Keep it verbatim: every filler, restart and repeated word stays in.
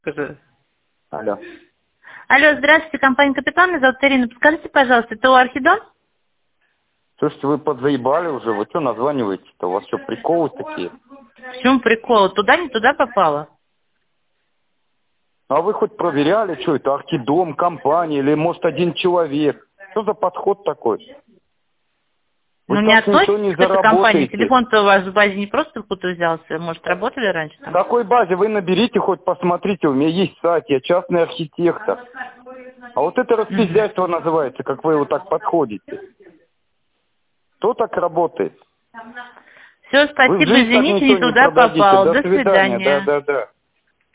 Скажи. Алло. Алло, здравствуйте, компания «Капитан», меня зовут Ирина. Подскажите, пожалуйста, это у Архидом? Слушайте, вы подзаебали уже, вы что названиваете-то? У вас что, приколы такие? В чем прикол? Туда, не туда попало? А вы хоть проверяли, что это, Архидом, компания или, может, один человек? Что за подход такой? Вы Ну, не так ничего относитесь не к этой компании. заработаете. Телефон-то у вас в базе не просто кто-то взялся. Может, работали раньше В там? какой базе? Вы наберите, хоть посмотрите, у меня есть сайт, я частный архитектор. А вот это распиздяйство называется, как вы его так подходите. Кто так работает? Все, Вы в спасибо, жизнь так извините, ничего не не туда продадите. попал. До До свидания, да, свидания. да, да.